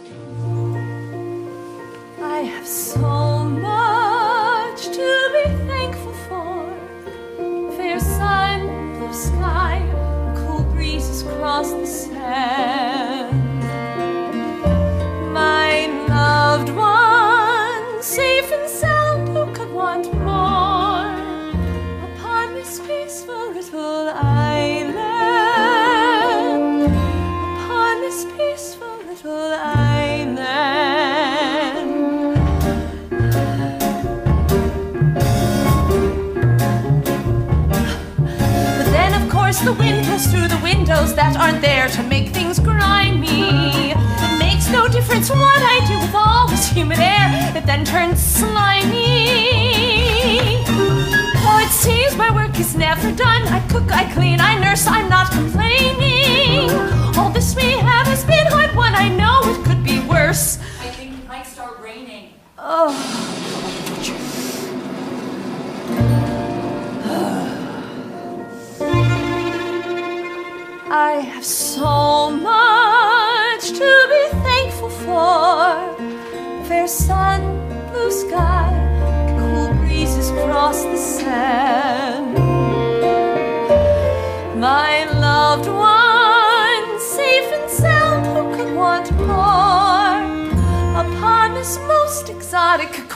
I have so much to be thankful for. Fair sun, blue sky, cool breezes across the sand. My loved one, safe and sound, who could want more? Upon this peaceful little island, upon this peaceful little island. But then, of course, the wind blows through the windows that aren't there to make things grimy. It makes no difference what I do with all this humid air. It then turns slimy. Oh, it seems my work is never done. I cook, I clean, I nurse, I'm not complaining. All this we have has been hard won. I know it could be worse. I think it might start raining. Oh. I have so much to be thankful for. Fair sun, blue sky, cool breezes across the sand. My loved one, safe and sound, who could want more? Upon this most exotic